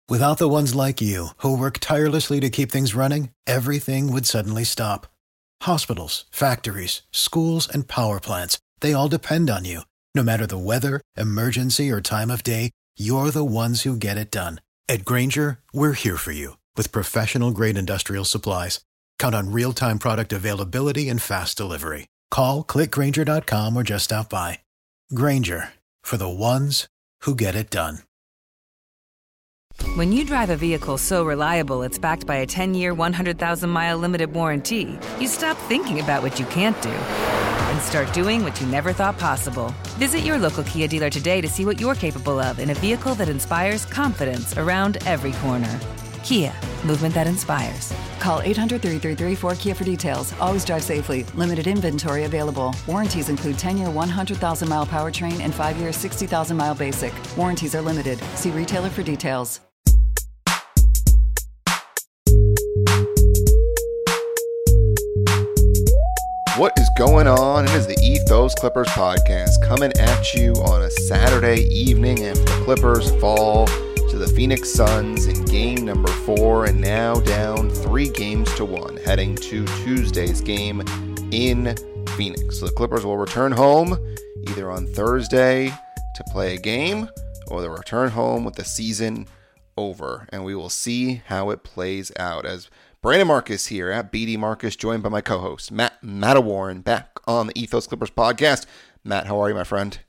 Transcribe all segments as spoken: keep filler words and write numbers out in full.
Without the ones like you, who work tirelessly to keep things running, everything would suddenly stop. Hospitals, factories, schools, and power plants, they all depend on you. No matter the weather, emergency, or time of day, you're the ones who get it done. At Grainger, we're here for you with professional-grade industrial supplies. Count on real-time product availability and fast delivery. Call, click Grainger dot com, or just stop by. Grainger, for the ones who get it done. When you drive a vehicle so reliable it's backed by a ten-year, one hundred thousand mile limited warranty, you stop thinking about what you can't do and start doing what you never thought possible. Visit your local Kia dealer today to see what you're capable of in a vehicle that inspires confidence around every corner. Kia, movement that inspires. Call eight hundred, three three three, four K I A for details. Always drive safely. Limited inventory available. Warranties include ten-year, one hundred thousand mile powertrain and five-year, sixty thousand mile basic. Warranties are limited. See retailer for details. What is going on? It is the Ethos Clippers podcast coming at you on a Saturday evening after the Clippers fall to the Phoenix Suns in game number four and now down three games to one, heading to Tuesday's game in Phoenix. So the Clippers will return home either on Thursday to play a game or they'll return home with the season over, and we will see how it plays out. As Brandon Marcus here at B D Marcus, joined by my co-host Matt Mattawarren, back on the Ethos Clippers podcast. Matt, how are you, my friend?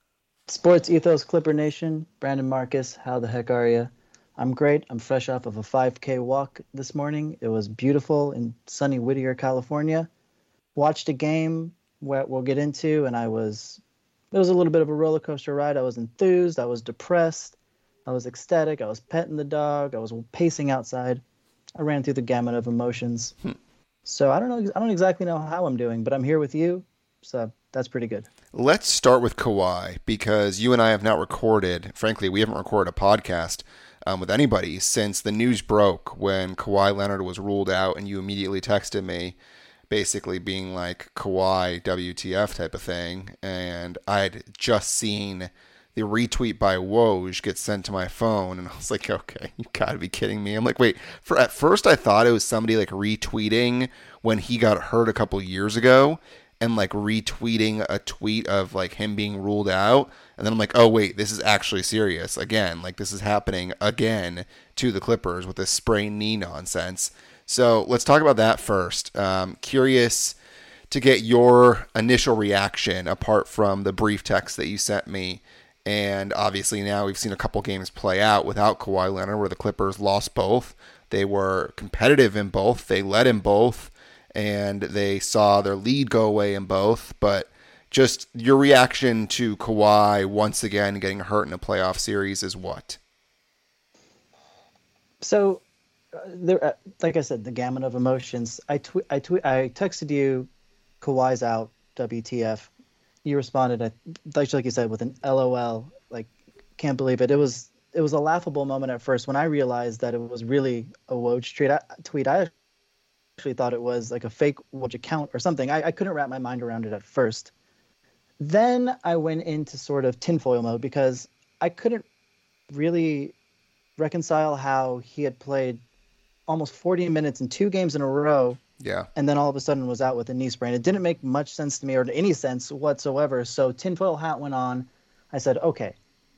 Sports Ethos Clipper Nation, Brandon Marcus, how the heck are you? I'm great. I'm fresh off of a five K walk this morning. It was beautiful in sunny Whittier, California. Watched a game where we'll get into, and I was, it was a little bit of a roller coaster ride. I was enthused. I was depressed. I was ecstatic. I was petting the dog. I was pacing outside. I ran through the gamut of emotions. Hmm. So I don't know. I don't exactly know how I'm doing, but I'm here with you. So that's pretty good. Let's start with Kawhi, because you and I have not recorded, frankly, we haven't recorded a podcast um, with anybody since the news broke when Kawhi Leonard was ruled out, and you immediately texted me basically being like, Kawhi, W T F type of thing. And I had just seen the retweet by Woj gets sent to my phone, and I was like, okay, you gotta be kidding me. I'm like, wait, for at first I thought it was somebody like retweeting when he got hurt a couple years ago and like retweeting a tweet of like him being ruled out. And then I'm like, oh wait, this is actually serious again. Like this is happening again to the Clippers with this sprained knee nonsense. So let's talk about that first. Um, curious to get your initial reaction apart from the brief text that you sent me. And obviously now we've seen a couple games play out without Kawhi Leonard where the Clippers lost both. They were competitive in both. They led in both. And they saw their lead go away in both. But just your reaction to Kawhi once again getting hurt in a playoff series is what? So, uh, there, uh, like I said, the gamut of emotions. I tw- I, tw- I texted you, Kawhi's out, W T F. You responded, I, like you said, with an L O L. Like, can't believe it. It was it was a laughable moment at first when I realized that it was really a Woj tweet. I, tweet. I actually thought it was like a fake Woj account or something. I, I couldn't wrap my mind around it at first. Then I went into sort of tinfoil mode because I couldn't really reconcile how he had played almost forty minutes in two games in a row. Yeah. And then all of a sudden was out with a knee sprain. It didn't make much sense to me or any sense whatsoever. So tinfoil hat went on. I said, okay,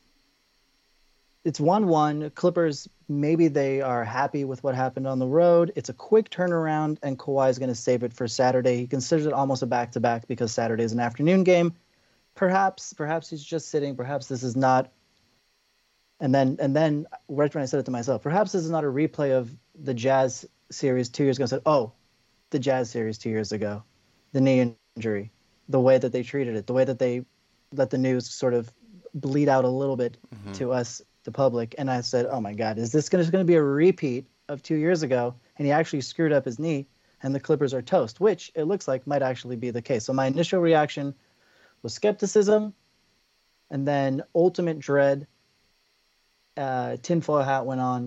it's one one. Clippers, maybe they are happy with what happened on the road. It's a quick turnaround, and Kawhi is going to save it for Saturday. He considers it almost a back-to-back because Saturday is an afternoon game. Perhaps, perhaps he's just sitting. Perhaps this is not. And then, and then right when I said it to myself, perhaps this is not a replay of the Jazz series two years ago. I said, oh, the Jazz series two years ago, the knee injury, the way that they treated it, the way that they let the news sort of bleed out a little bit mm-hmm. to us, the public. And I said, oh my God, is this going to be a repeat of two years ago? And he actually screwed up his knee and the Clippers are toast, which it looks like might actually be the case. So my initial reaction was skepticism and then ultimate dread. Uh, tinfoil hat went on.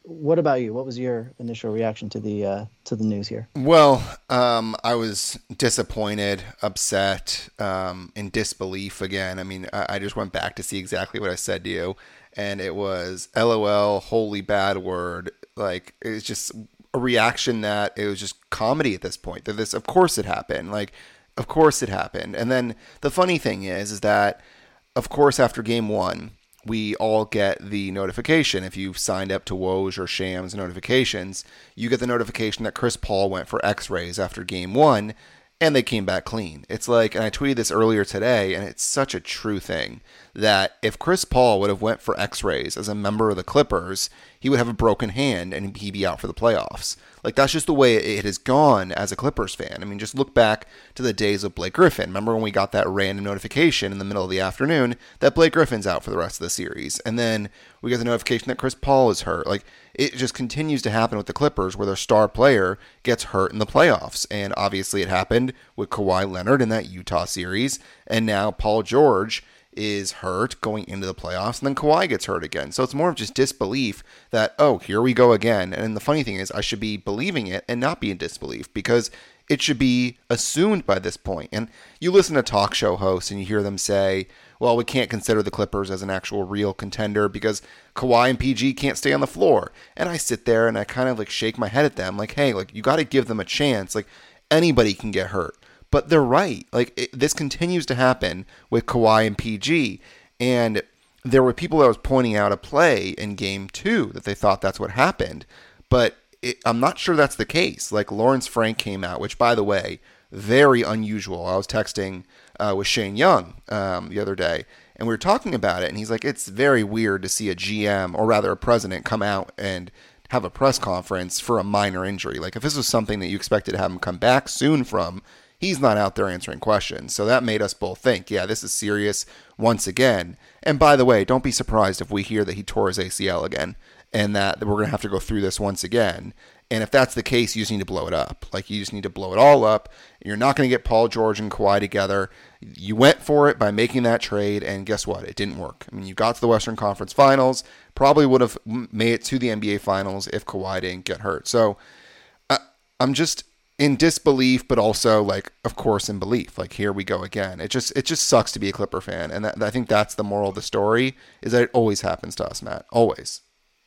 what about you? What was your initial reaction to the uh, to the news here? Well, um, I was disappointed, upset, um, in disbelief again. I mean, I, I just went back to see exactly what I said to you, and it was LOL, holy bad word. Like, it's just a reaction that it was just comedy at this point. That this, of course, it happened. Like, of course, it happened. And then the funny thing is, is that, of course, after game one, we all get the notification. If you've signed up to Woj or Shams notifications, you get the notification that Chris Paul went for x-rays after game one, and they came back clean. It's like, and I tweeted this earlier today, and it's such a true thing, that if Chris Paul would have went for x-rays as a member of the Clippers, he would have a broken hand and he'd be out for the playoffs. Like, that's just the way it has gone as a Clippers fan. I mean, just look back to the days of Blake Griffin. Remember when we got that random notification in the middle of the afternoon that Blake Griffin's out for the rest of the series? And then we get the notification that Chris Paul is hurt. Like, it just continues to happen with the Clippers where their star player gets hurt in the playoffs. And obviously it happened with Kawhi Leonard in that Utah series. And now Paul George is hurt going into the playoffs, and then Kawhi gets hurt again. So it's more of just disbelief that, oh, here we go again. And the funny thing is, I should be believing it and not be in disbelief, because it should be assumed by this point. And you listen to talk show hosts and you hear them say, well, we can't consider the Clippers as an actual real contender because Kawhi and P G can't stay on the floor. And I sit there and I kind of like shake my head at them like, hey, like, you got to give them a chance. Like, anybody can get hurt. But they're right. Like, it, this continues to happen with Kawhi and P G. And there were people that was pointing out a play in game two that they thought that's what happened. But it, I'm not sure that's the case. Like, Lawrence Frank came out, which, by the way, very unusual. I was texting uh, with Shane Young um, the other day, and we were talking about it. And he's like, it's very weird to see a G M, or rather a president, come out and have a press conference for a minor injury. Like, if this was something that you expected to have him come back soon from, he's not out there answering questions. So that made us both think, yeah, this is serious once again. And by the way, don't be surprised if we hear that he tore his A C L again and that we're going to have to go through this once again. And if that's the case, you just need to blow it up. Like, you just need to blow it all up. You're not going to get Paul George and Kawhi together. You went for it by making that trade, and guess what? It didn't work. I mean, you got to the Western Conference Finals, probably would have made it to the N B A Finals if Kawhi didn't get hurt. So uh, I'm just in disbelief, but also, like, of course, in belief. Like, here we go again. It just it just sucks to be a Clipper fan, and that, I think that's the moral of the story, is that it always happens to us, Matt. Always.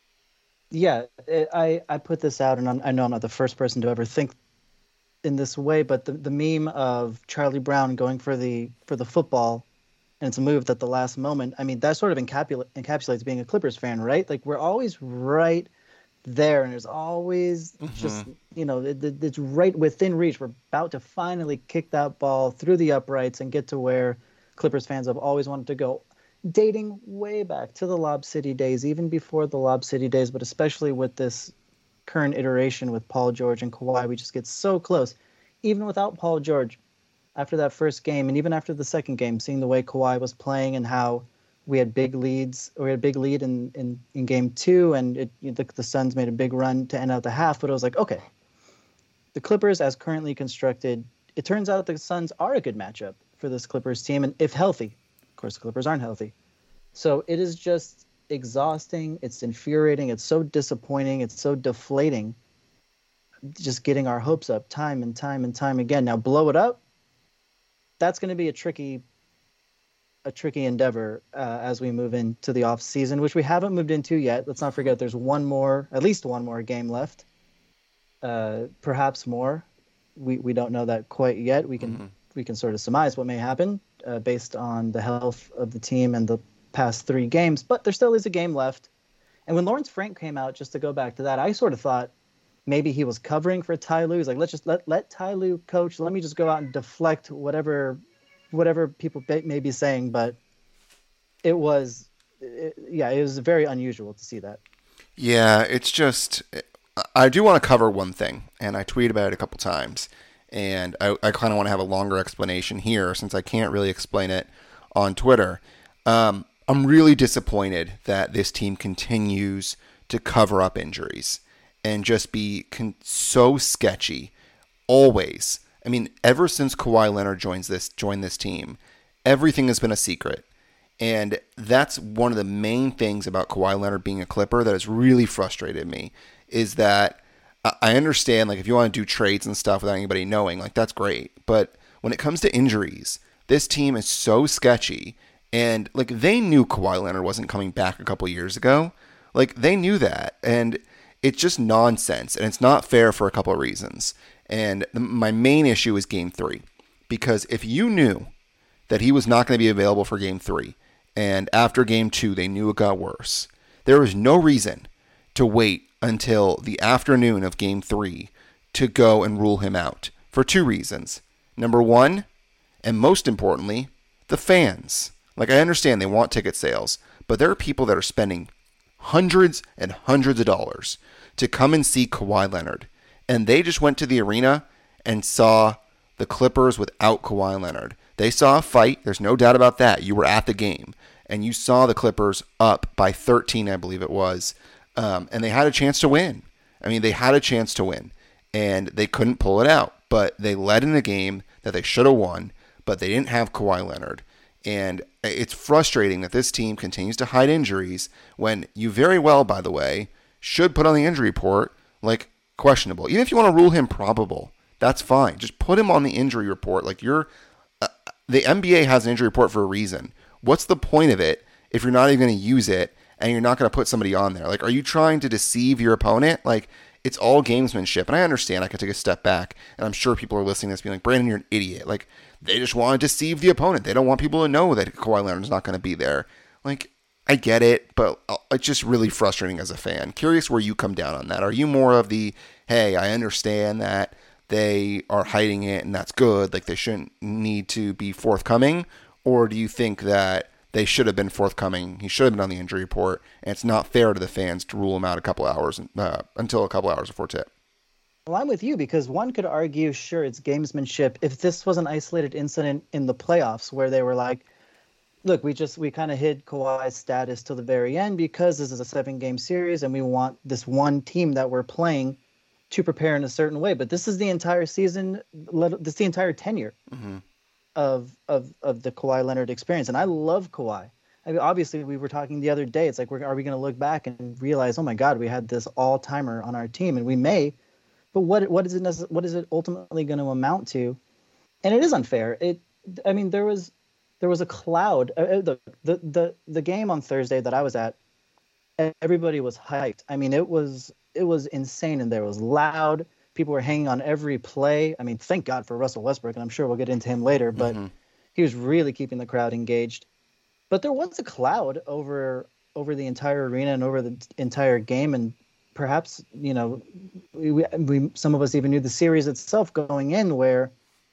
Yeah, it, I, I put this out, and I'm, I know I'm not the first person to ever think in this way, but the, the meme of Charlie Brown going for the for the football, and it's a move at the last moment, I mean, that sort of encapsula- encapsulates being a Clippers fan, right? Like, we're always right there, and there's always mm-hmm. just, you know, it, it, it's right within reach. We're about to finally kick that ball through the uprights and get to where Clippers fans have always wanted to go, dating way back to the Lob City days, even before the Lob City days, but especially with this current iteration with Paul George and Kawhi. We just get so close. Even without Paul George, after that first game, and even after the second game, seeing the way Kawhi was playing and how we had big leads, or we had a big lead in, in, in game two, and it, the, the Suns made a big run to end out the half. But it was like, okay, the Clippers, as currently constructed, it turns out the Suns are a good matchup for this Clippers team, and if healthy. Of course, the Clippers aren't healthy. So it is just exhausting. It's infuriating. It's so disappointing. It's so deflating. Just getting our hopes up time and time and time again. Now, blow it up. That's going to be a tricky a tricky endeavor uh, as we move into the off season, which we haven't moved into yet. Let's not forget there's one more, at least one more game left. Uh, perhaps more. We we don't know that quite yet. We can mm-hmm. we can sort of surmise what may happen uh, based on the health of the team and the past three games, but there still is a game left. And when Lawrence Frank came out, just to go back to that, I sort of thought maybe he was covering for Ty Lue. He's like, let's just let let Ty Lue coach. Let me just go out and deflect whatever whatever people may be saying. But it was, it, yeah, it was very unusual to see that. Yeah, it's just, I do want to cover one thing, and I tweeted about it a couple times, and I, I kind of want to have a longer explanation here since I can't really explain it on Twitter. Um, I'm really disappointed that this team continues to cover up injuries and just be con- so sketchy always. I mean, ever since Kawhi Leonard joins this joined this team, everything has been a secret. And that's one of the main things about Kawhi Leonard being a Clipper that has really frustrated me, is that I understand, like, if you want to do trades and stuff without anybody knowing, like, that's great. But when it comes to injuries, this team is so sketchy. And, like, they knew Kawhi Leonard wasn't coming back a couple years ago. Like, they knew that. And it's just nonsense. And it's not fair for a couple of reasons. And the, my main issue is game three. Because if you knew that he was not going to be available for game three, and after game two, they knew it got worse, there was no reason to wait until the afternoon of game three to go and rule him out for two reasons. Number one, and most importantly, the fans. Like, I understand they want ticket sales, but there are people that are spending hundreds and hundreds of dollars to come and see Kawhi Leonard. And they just went to the arena and saw the Clippers without Kawhi Leonard. They saw a fight. There's no doubt about that. You were at the game. And you saw the Clippers up by thirteen, I believe it was. Um, and they had a chance to win. I mean, they had a chance to win. And they couldn't pull it out. But they led in a game that they should have won. But they didn't have Kawhi Leonard. And it's frustrating that this team continues to hide injuries when you very well, by the way, should put on the injury report, like, questionable. Even if you want to rule him probable, that's fine. Just put him on the injury report. Like, you're... Uh, the N B A has an injury report for a reason. What's the point of it if you're not even going to use it and you're not going to put somebody on there? Like, are you trying to deceive your opponent? Like, it's all gamesmanship. And I understand I could take a step back, and I'm sure people are listening to this being like, Brandon, you're an idiot. Like, they just want to deceive the opponent. They don't want people to know that Kawhi Leonard's not going to be there. Like, I get it, but it's just really frustrating as a fan. Curious where you come down on that. Are you more of the, hey, I understand that they are hiding it and that's good, like they shouldn't need to be forthcoming? Or do you think that they should have been forthcoming, he should have been on the injury report, and it's not fair to the fans to rule him out a couple hours uh, until a couple hours before tip? Well, I'm with you, because one could argue, sure, it's gamesmanship. If this was an isolated incident in the playoffs where they were like, look, we just we kind of hid Kawhi's status till the very end because this is a seven-game series and we want this one team that we're playing to prepare in a certain way. But this is the entire season, this is the entire tenure mm-hmm. of of of the Kawhi Leonard experience. And I love Kawhi. I mean, obviously, we were talking the other day. It's like, we're, are we going to look back and realize, oh my God, we had this all-timer on our team, and we may. But what what is it? What is it ultimately going to amount to? And it is unfair. It. I mean, there was there was a cloud. Uh, the the the the game on Thursday that I was at, everybody was hyped. I mean, it was it was insane, and there was loud. People were hanging on every play. I mean, thank God for Russell Westbrook, and I'm sure we'll get into him later. But mm-hmm. he was really keeping the crowd engaged. But there was a cloud over over the entire arena and over the entire game, and perhaps, you know, we, we some of us even knew the series itself going in, where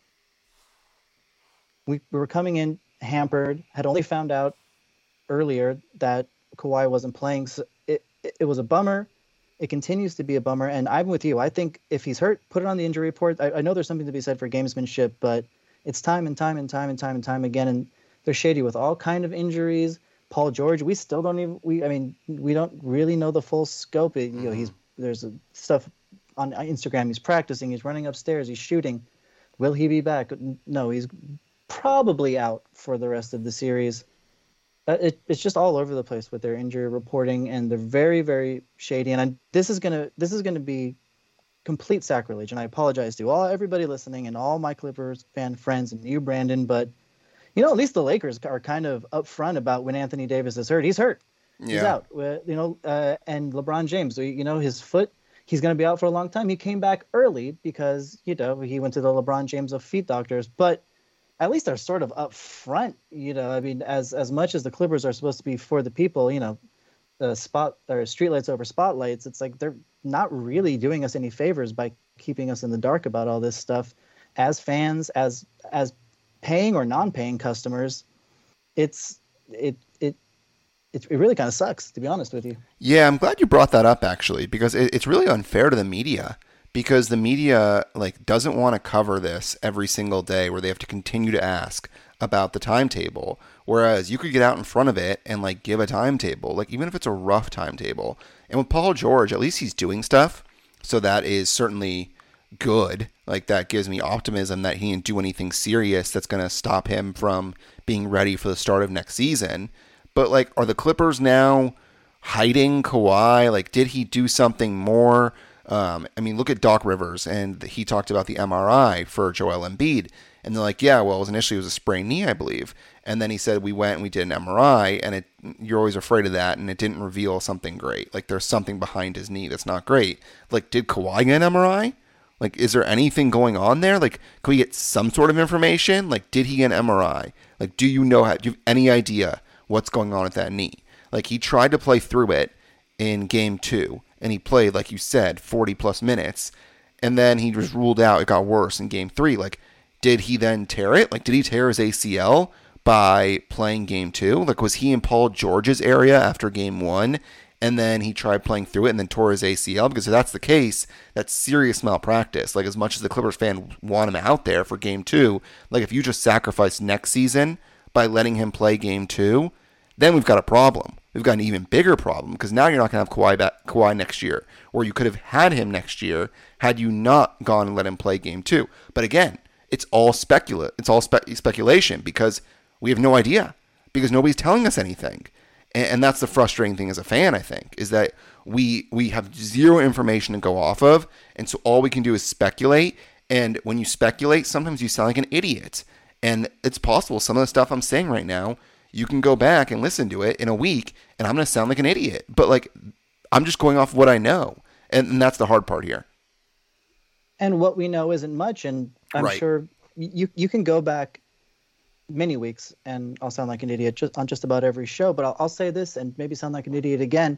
we, we were coming in hampered, had only found out earlier that Kawhi wasn't playing. So it, it, it was a bummer. It continues to be a bummer. And I'm with you. I think if he's hurt, put it on the injury report. I, I know there's something to be said for gamesmanship, but it's time and time and time and time and time again. And they're shady with all kind of injuries. Paul George, we still don't even, we, I mean, we don't really know the full scope. It, you know, he's, there's a, stuff on Instagram. He's practicing, he's running upstairs, he's shooting. Will he be back? No, he's probably out for the rest of the series. Uh, it, it's just all over the place with their injury reporting, and they're very, very shady. And I, this is gonna, this is gonna be complete sacrilege. And I apologize to all everybody listening and all my Clippers fan friends and you, Brandon, but you know, at least the Lakers are kind of upfront about when Anthony Davis is hurt. He's hurt. Yeah. He's out. Uh, you know, uh, and LeBron James, you know, his foot, he's going to be out for a long time. He came back early because, you know, he went to the LeBron James of feet doctors. But at least they're sort of upfront. You know, I mean, as as much as the Clippers are supposed to be for the people, you know, the spot or streetlights over spotlights, it's like they're not really doing us any favors by keeping us in the dark about all this stuff. As fans, as as paying or non-paying customers, it's it it it, it really kind of sucks, to be honest with you. Yeah, I'm glad you brought that up, actually, because it, it's really unfair to the media, because the media like doesn't want to cover this every single day where they have to continue to ask about the timetable, whereas you could get out in front of it and like give a timetable, like even if it's a rough timetable. And with Paul George, at least he's doing stuff, so that is certainly good. Like, that gives me optimism that he didn't do anything serious that's going to stop him from being ready for the start of next season. But, like, are the Clippers now hiding Kawhi? Like, did he do something more? Um, I mean, look at Doc Rivers, and he talked about the M R I for Joel Embiid. And they're like, yeah, well, it was initially it was a sprained knee, I believe. And then he said, we went and we did an M R I, and it, you're always afraid of that, and it didn't reveal something great. Like, there's something behind his knee that's not great. Like, did Kawhi get an M R I? Like, is there anything going on there? Like, can we get some sort of information? Like, did he get an M R I? Like, do you know how, do you have any idea what's going on with that knee? Like, he tried to play through it in game two, and he played, like you said, forty plus minutes, and then he was ruled out. It got worse in game three. Like, did he then tear it? Like, did he tear his A C L by playing game two? Like, was he in Paul George's area after game one, and then he tried playing through it and then tore his A C L? Because if that's the case, that's serious malpractice. Like, as much as the Clippers fan want him out there for game two, like, if you just sacrifice next season by letting him play game two, then we've got a problem. We've got an even bigger problem, because now you're not going to have Kawhi back, Kawhi next year, or you could have had him next year had you not gone and let him play game two. But again, it's all specula- It's all spe- speculation, because we have no idea, because nobody's telling us anything. And, and that's the frustrating thing as a fan, I think, is that we we have zero information to go off of, and so all we can do is speculate. And when you speculate, sometimes you sound like an idiot. And it's possible some of the stuff I'm saying right now, you can go back and listen to it in a week, and I'm going to sound like an idiot. But, like, I'm just going off what I know. And, and that's the hard part here. And what we know isn't much. And I'm right. sure you you can go back many weeks, and I'll sound like an idiot just, on just about every show. But I'll, I'll say this and maybe sound like an idiot again.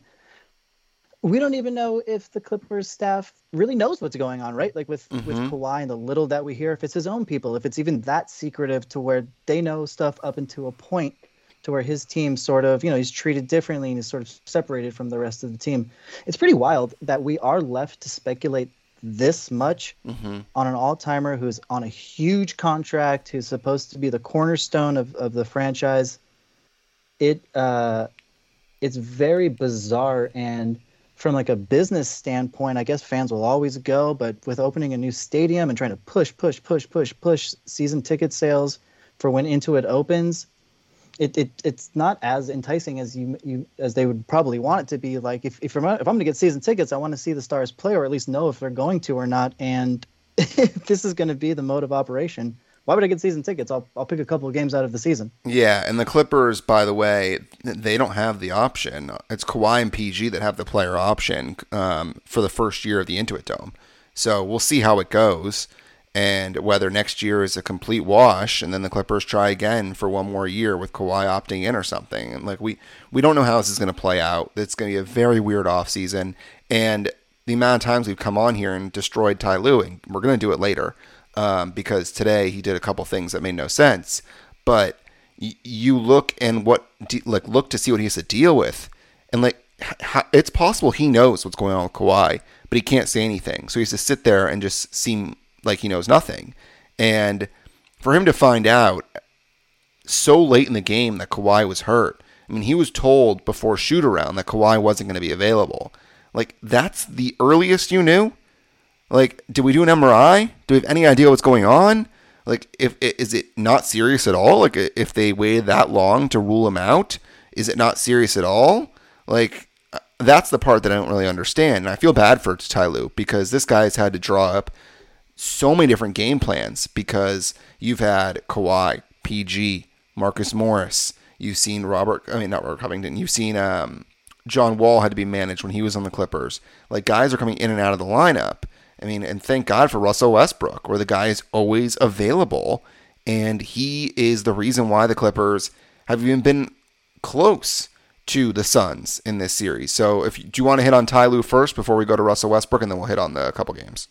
We don't even know if the Clippers staff really knows what's going on, right? Like with, mm-hmm. with Kawhi and the little that we hear, if it's his own people, if it's even that secretive to where they know stuff up until a point to where his team sort of, you know, he's treated differently and he's sort of separated from the rest of the team. It's pretty wild that we are left to speculate this much mm-hmm. on an all-timer who's on a huge contract, who's supposed to be the cornerstone of, of the franchise. It uh, it's very bizarre, and from like a business standpoint, I guess fans will always go, but with opening a new stadium and trying to push, push, push, push, push season ticket sales for when Intuit opens, It, it it's not as enticing as you you as they would probably want it to be. Like if if I'm if I'm going to get season tickets, I want to see the Stars play, or at least know if they're going to or not. And if this is going to be the mode of operation, why would I get season tickets? I'll I'll pick a couple of games out of the season. Yeah, and the Clippers, by the way, they don't have the option. It's Kawhi and P G that have the player option um, for the first year of the Intuit Dome. So we'll see how it goes, and whether next year is a complete wash, and then the Clippers try again for one more year with Kawhi opting in or something. And like we, we don't know how this is going to play out. It's going to be a very weird offseason. And the amount of times we've come on here and destroyed Ty Lue, and we're going to do it later um, because today he did a couple things that made no sense. But y- you look and what de- like look to see what he has to deal with, and like h- it's possible he knows what's going on with Kawhi, but he can't say anything. So he has to sit there and just seem like he knows nothing. And for him to find out so late in the game that Kawhi was hurt, I mean, he was told before shoot around that Kawhi wasn't going to be available. Like, that's the earliest you knew? Like, did we do an M R I? Do we have any idea what's going on? Like, if is it not serious at all? Like, if they waited that long to rule him out, is it not serious at all? Like, that's the part that I don't really understand. And I feel bad for Ty Lue, because this guy has had to draw up so many different game plans, because you've had Kawhi, P G, Marcus Morris. You've seen Robert, I mean, not Robert Covington. You've seen um, John Wall had to be managed when he was on the Clippers. Like, guys are coming in and out of the lineup. I mean, and thank God for Russell Westbrook, where the guy is always available. And he is the reason why the Clippers have even been close to the Suns in this series. So if you, do you want to hit on Ty Lue first before we go to Russell Westbrook, and then we'll hit on the couple games?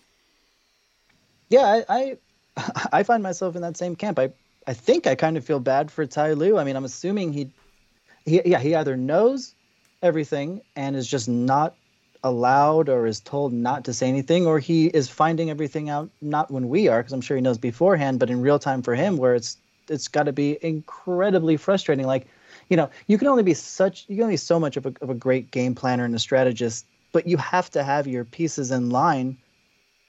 Yeah, I, I I find myself in that same camp. I, I think I kind of feel bad for Ty Lue. I mean, I'm assuming he, he yeah, he either knows everything and is just not allowed or is told not to say anything, or he is finding everything out, not when we are, because I'm sure he knows beforehand, but in real time for him, where it's it's got to be incredibly frustrating. Like, you know, you can only be such, you can only be so much of a, of a great game planner and a strategist, but you have to have your pieces in line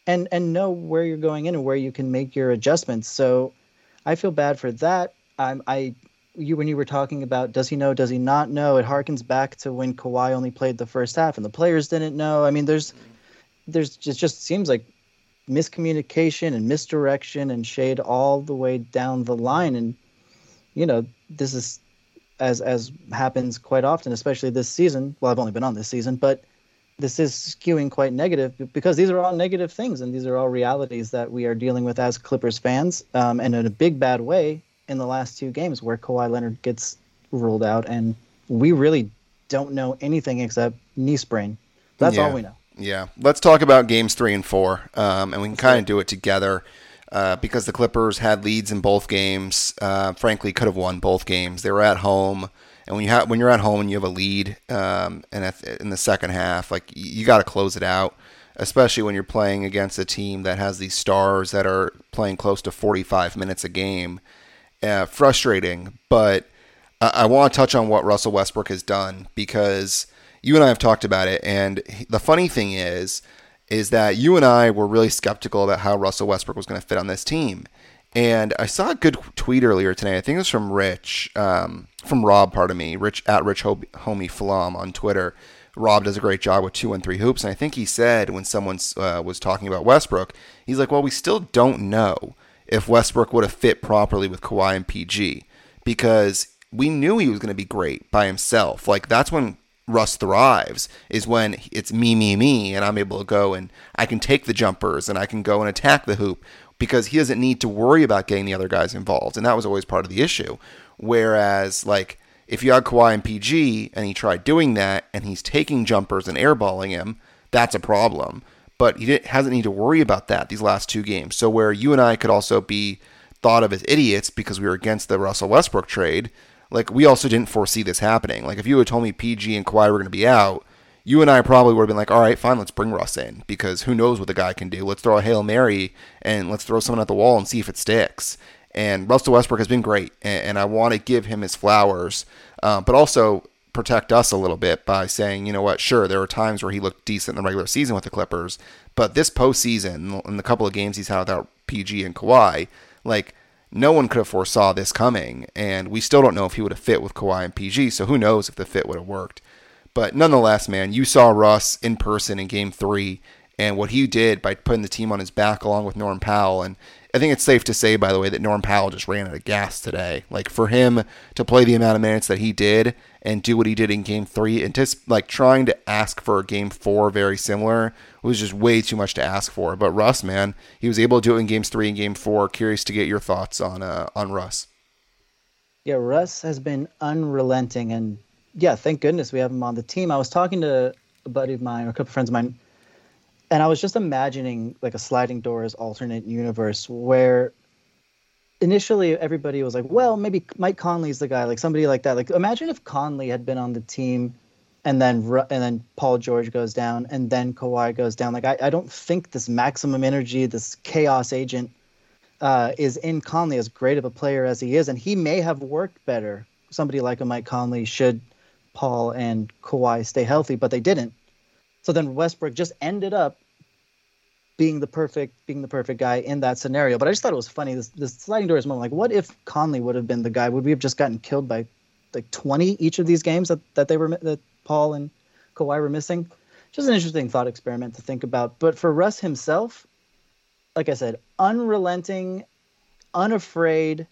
and and know where you're going in and where you can make your adjustments. So I feel bad for that. I'm I you when you were talking about does he know, does he not know? It harkens back to when Kawhi only played the first half and the players didn't know. I mean, there's there's just just seems like miscommunication and misdirection and shade all the way down the line. And you know, this is as as happens quite often, especially this season. Well, I've only been on this season, but this is skewing quite negative because these are all negative things and these are all realities that we are dealing with as Clippers fans, um, and in a big bad way in the last two games where Kawhi Leonard gets ruled out and we really don't know anything except knee sprain. That's yeah. all we know. Yeah. Let's talk about games three and four, um, and we can kind of do it together uh, because the Clippers had leads in both games. Uh, frankly, could have won both games. They were at home. And when you have when you're at home and you have a lead, um, and in the second half, like you got to close it out, especially when you're playing against a team that has these stars that are playing close to forty-five minutes a game. Uh, frustrating, but I, I want to touch on what Russell Westbrook has done because you and I have talked about it. And the funny thing is, is that you and I were really skeptical about how Russell Westbrook was going to fit on this team. And I saw a good tweet earlier today. I think it was from Rich, um, from Rob, pardon me, Rich at Rich Homie Flom on Twitter. Rob does a great job with two one three hoops, and I think he said when someone uh, was talking about Westbrook, he's like, "Well, we still don't know if Westbrook would have fit properly with Kawhi and P G because we knew he was going to be great by himself. Like that's when Russ thrives, is when it's me, me, me, and I'm able to go and I can take the jumpers and I can go and attack the hoop." Because he doesn't need to worry about getting the other guys involved. And that was always part of the issue. Whereas, like, if you had Kawhi and P G and he tried doing that and he's taking jumpers and airballing him, that's a problem. But he didn't, hasn't need to worry about that these last two games. So where you and I could also be thought of as idiots because we were against the Russell Westbrook trade, like, we also didn't foresee this happening. Like, if you had told me P G and Kawhi were going to be out, you and I probably would have been like, all right, fine, let's bring Russ in because who knows what the guy can do. Let's throw a Hail Mary and let's throw someone at the wall and see if it sticks. And Russell Westbrook has been great, and I want to give him his flowers, uh, but also protect us a little bit by saying, you know what, sure, there were times where he looked decent in the regular season with the Clippers, but this postseason, in the couple of games he's had without P G and Kawhi, like, no one could have foresaw this coming, and we still don't know if he would have fit with Kawhi and P G, so who knows if the fit would have worked. But nonetheless, man, you saw Russ in person in game three and what he did by putting the team on his back along with Norm Powell. And I think it's safe to say, by the way, that Norm Powell just ran out of gas today. Like for him to play the amount of minutes that he did and do what he did in game three and just like trying to ask for a game four very similar was just way too much to ask for. But Russ, man, he was able to do it in games three and game four. Curious to get your thoughts on uh, on Russ. Yeah, Russ has been unrelenting, and yeah, thank goodness we have him on the team. I was talking to a buddy of mine, or a couple of friends of mine, and I was just imagining like a sliding doors alternate universe where initially everybody was like, well, maybe Mike Conley's the guy, like somebody like that. Like imagine if Conley had been on the team and then and then Paul George goes down and then Kawhi goes down. Like I, I don't think this maximum energy, this chaos agent uh, is in Conley, as great of a player as he is. And he may have worked better. Somebody like a Mike Conley should Paul and Kawhi stay healthy, but they didn't. So then Westbrook just ended up being the perfect being the perfect guy in that scenario. But I just thought it was funny. This, this sliding doors moment, like what if Conley would have been the guy? Would we have just gotten killed by like twenty each of these games that, that they were that Paul and Kawhi were missing? Just an interesting thought experiment to think about. But for Russ himself, like I said, unrelenting, unafraid,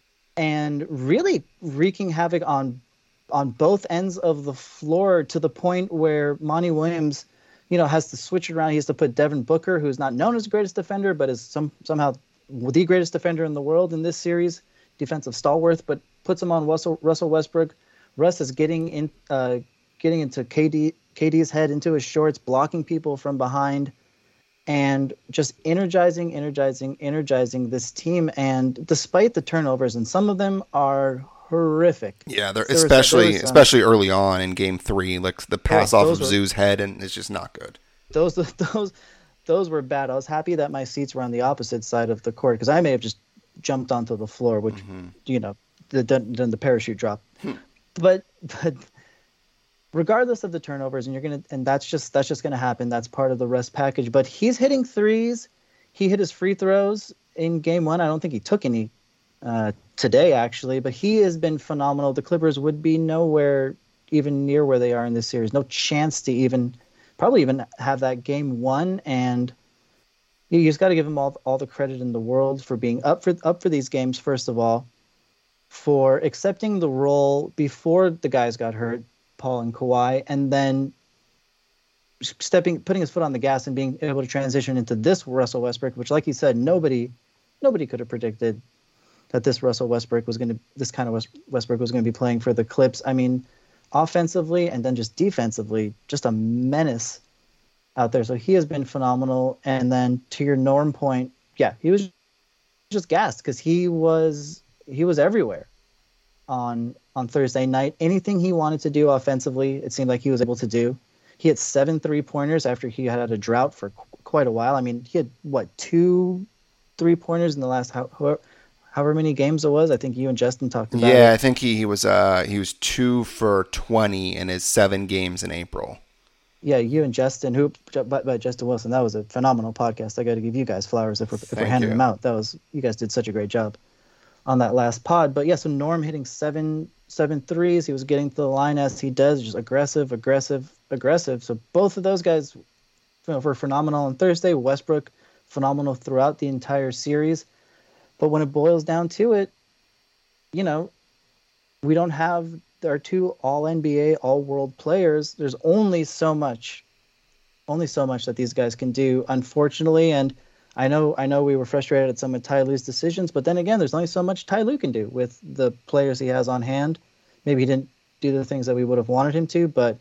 and really wreaking havoc on on both ends of the floor to the point where Monty Williams, you know, has to switch it around. He has to put Devin Booker, who's not known as the greatest defender, but is some somehow the greatest defender in the world in this series, defensive stalwart, but puts him on Russell, Russell Westbrook. Russ is getting in, uh, getting into K D, K D's head, into his shorts, blocking people from behind, and just energizing, energizing, energizing this team. And despite the turnovers, and some of them are horrific. Yeah, they're especially was, especially early on in game three, like the pass off of were, Zoo's head, and it's just not good. Those those those were bad. I was happy that my seats were on the opposite side of the court because I may have just jumped onto the floor, which mm-hmm. you know, the, then the parachute drop. Hmm. But but regardless of the turnovers, and you're gonna, and that's just that's just gonna happen. That's part of the rest package. But he's hitting threes. He hit his free throws in game one. I don't think he took any uh, today, actually, but he has been phenomenal. The Clippers would be nowhere even near where they are in this series. No chance to even, probably even have that game won. And you just got to give him all all the credit in the world for being up for up for these games. First of all, for accepting the role before the guys got hurt, Paul and Kawhi, and then stepping, putting his foot on the gas and being able to transition into this Russell Westbrook, which, like you said, nobody, nobody could have predicted that this Russell Westbrook was going to, this kind of West, Westbrook was going to be playing for the Clips. I mean, offensively and then just defensively, just a menace out there. So he has been phenomenal. And then to your Norm point, yeah, he was just gassed because he was he was everywhere on on Thursday night. Anything he wanted to do offensively, it seemed like he was able to do. He had seven three-pointers after he had had a drought for qu- quite a while. I mean, he had, what, two three-pointers in the last how, however, however many games it was. I think you and Justin talked about yeah, it. Yeah, I think he, he was uh he was two for twenty in his seven games in April. Yeah, you and Justin, who, but, but Justin Wilson, that was a phenomenal podcast. I got to give you guys flowers if we're, if we're handing you. them out. That was, you guys did such a great job on that last pod. But yeah, so Norm hitting seven seven threes. He was getting to the line as he does, just aggressive, aggressive, aggressive. So both of those guys were phenomenal on Thursday. Westbrook, phenomenal throughout the entire series. But when it boils down to it, you know, we don't have our two all N B A, all world players. There's only so much, only so much that these guys can do, unfortunately. And I know, I know we were frustrated at some of Ty Lue's decisions, but then again, there's only so much Ty Lue can do with the players he has on hand. Maybe he didn't do the things that we would have wanted him to, but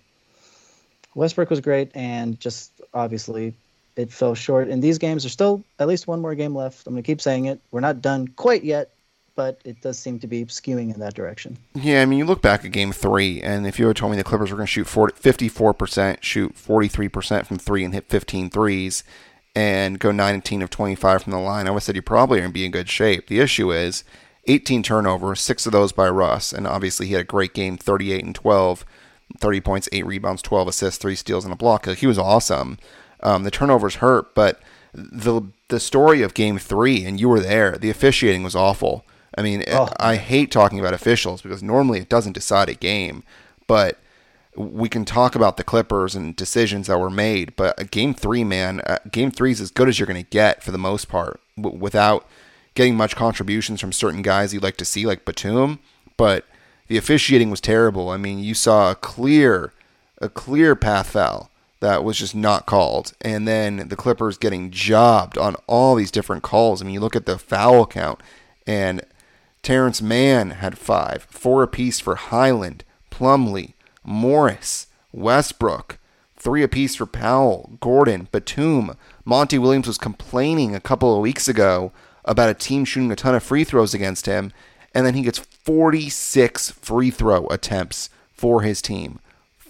Westbrook was great, and just obviously it fell short. In these games, there's still at least one more game left. I'm going to keep saying it. We're not done quite yet, but it does seem to be skewing in that direction. Yeah, I mean, you look back at game three, and if you had told me the Clippers were going to shoot forty, fifty-four percent, shoot forty-three percent from three and hit fifteen threes, and go nineteen of twenty-five from the line, I would have said you probably are going to be in good shape. The issue is eighteen turnovers, six of those by Russ, and obviously he had a great game, thirty-eight and twelve, thirty points, eight rebounds, twelve assists, three steals, and a block. He was awesome. Um, the turnovers hurt, but the the story of game three, and you were there, the officiating was awful. I mean, oh. I hate talking about officials because normally it doesn't decide a game, but we can talk about the Clippers and decisions that were made. But game three, man, uh, game three is as good as you're going to get for the most part w- without getting much contributions from certain guys you'd like to see, like Batum. But the officiating was terrible. I mean, you saw a clear, a clear path foul that was just not called. And then the Clippers getting jobbed on all these different calls. I mean, you look at the foul count, and Terrence Mann had five, four apiece for Highland, Plumlee, Morris, Westbrook, three apiece for Powell, Gordon, Batum. Monty Williams was complaining a couple of weeks ago about a team shooting a ton of free throws against him, and then he gets forty-six free throw attempts for his team.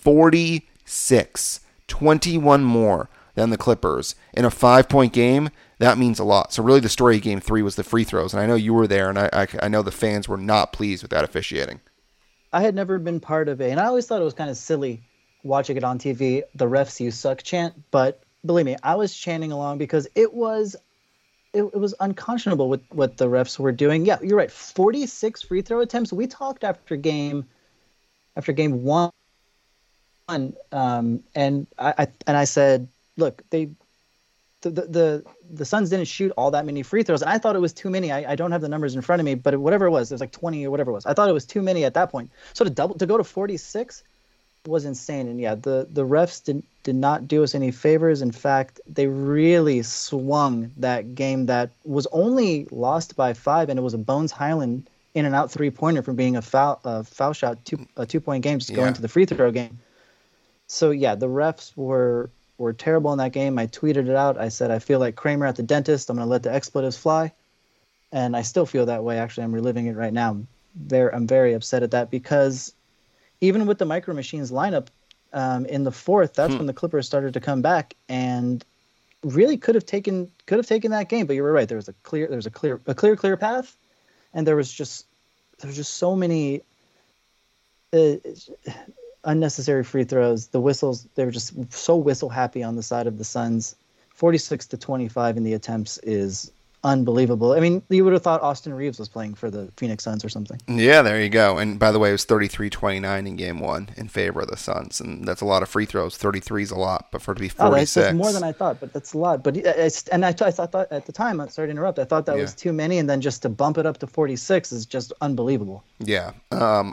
forty-six. twenty-one more than the Clippers. In a five-point game, that means a lot. So really the story of game three was the free throws, and I know you were there, and I, I, I know the fans were not pleased with that officiating. I had never been part of it, and I always thought it was kind of silly watching it on T V, the refs you suck chant, but believe me, I was chanting along because it was it, it was unconscionable with what the refs were doing. Yeah, you're right, forty-six free throw attempts. We talked after game after game one, um, and I, I and I said, look, they the, the the the Suns didn't shoot all that many free throws, and I thought it was too many. I, I don't have the numbers in front of me, but whatever it was, it was like twenty or whatever it was. I thought it was too many at that point. So to double to go to forty-six was insane. And yeah, the the refs did did not do us any favors. In fact, they really swung that game that was only lost by five, and it was a Bones Highland in and out three pointer from being a foul a foul shot two a two point game just going Yeah. to the free throw game. So yeah, the refs were. were terrible in that game. I tweeted it out. I said, I feel like Kramer at the dentist. I'm going to let the expletives fly. And I still feel that way. Actually, I'm reliving it right now. I'm very, I'm very upset at that because even with the Micro Machines lineup um, in the fourth, that's hmm. when the Clippers started to come back and really could have taken could have taken that game. But you were right. There was a clear, there was a clear, a clear, clear path, and there was just there was just so many. Uh, unnecessary free throws. The whistles, they were just so whistle happy on the side of the Suns. forty-six to twenty-five in the attempts is unbelievable. I mean, you would have thought Austin Reeves was playing for the Phoenix Suns or something. Yeah, there you go. And by the way, it was thirty-three twenty-nine in game one in favor of the Suns. And that's a lot of free throws. thirty-three is a lot, but for it to be forty-six. Oh, that's, that's more than I thought, but that's a lot. But it's, and I, I thought at the time, I'm sorry to interrupt, I thought that yeah. was too many. And then just to bump it up to forty-six is just unbelievable. Yeah. Um,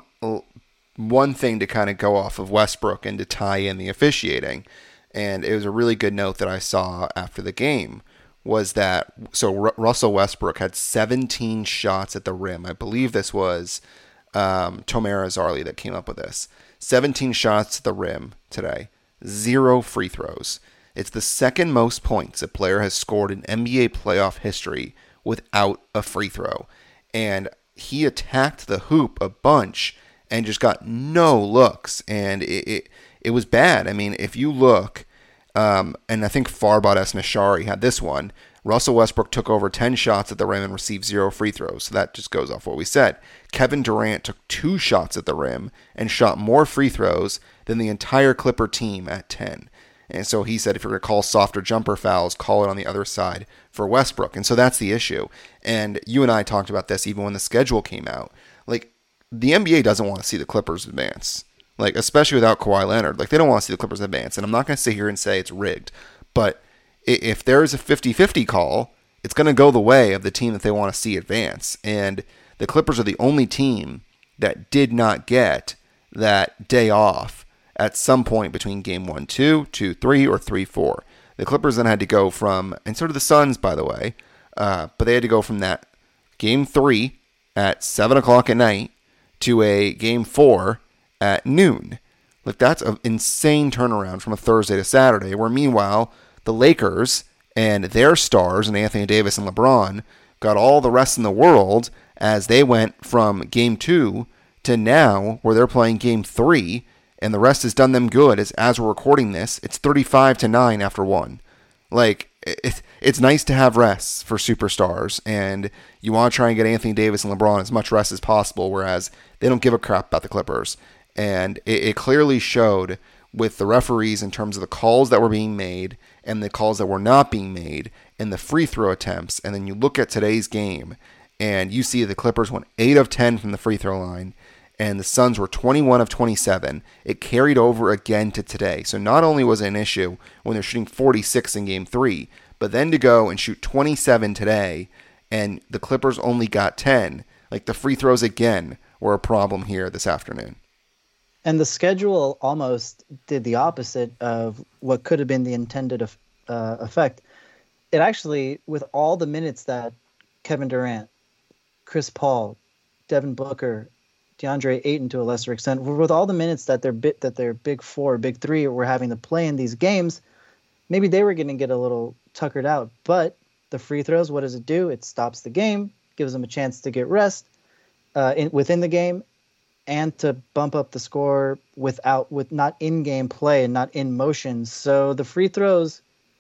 one thing to kind of go off of Westbrook and to tie in the officiating, and it was a really good note that I saw after the game, was that, so R- Russell Westbrook had seventeen shots at the rim. I believe this was um, Tomer Azarli that came up with this. seventeen shots at the rim today. Zero free throws. It's the second most points a player has scored in N B A playoff history without a free throw. And he attacked the hoop a bunch and just got no looks. And it it, it was bad. I mean, if you look... Um, and I think Farbod Esnashari had this one. Russell Westbrook took over ten shots at the rim and received zero free throws. So that just goes off what we said. Kevin Durant took two shots at the rim and shot more free throws than the entire Clipper team at ten. And so he said, if you're going to call softer jumper fouls, call it on the other side for Westbrook. And so that's the issue. And you and I talked about this even when the schedule came out. Like, the N B A doesn't want to see the Clippers advance. Like, especially without Kawhi Leonard. Like, they don't want to see the Clippers advance. And I'm not going to sit here and say it's rigged. But if there's a fifty-fifty call, it's going to go the way of the team that they want to see advance. And the Clippers are the only team that did not get that day off at some point between game one, two, two, three, or three, four. The Clippers then had to go from, and so did the Suns, by the way, uh, but they had to go from that game three at seven o'clock at night to a game four at noon. Like, that's an insane turnaround from a Thursday to Saturday, where meanwhile the Lakers and their stars and Anthony Davis and LeBron got all the rest in the world as they went from game two to now where they're playing game three, and the rest has done them good. As as we're recording this, it's thirty-five to nine after one. Like, it, it's nice to have rests for superstars, and you want to try and get Anthony Davis and LeBron as much rest as possible, whereas they don't give a crap about the Clippers. And it, it clearly showed with the referees in terms of the calls that were being made and the calls that were not being made and the free throw attempts. And then you look at today's game and you see the Clippers went eight of ten from the free throw line and the Suns were twenty-one of twenty-seven. It carried over again to today. So not only was it an issue when they're shooting forty-six in game three, but then to go and shoot twenty-seven today and the Clippers only got ten. Like, the free throws again were a problem here this afternoon. And the schedule almost did the opposite of what could have been the intended uh, effect. It actually, with all the minutes that Kevin Durant, Chris Paul, Devin Booker, DeAndre Ayton to a lesser extent, with all the minutes that their bit that their big four, big three were having to play in these games, maybe they were going to get a little tuckered out. But the free throws, what does it do? It stops the game, gives them a chance to get rest uh, in, within the game, and to bump up the score without with not in-game play and not in motion. So the free throws,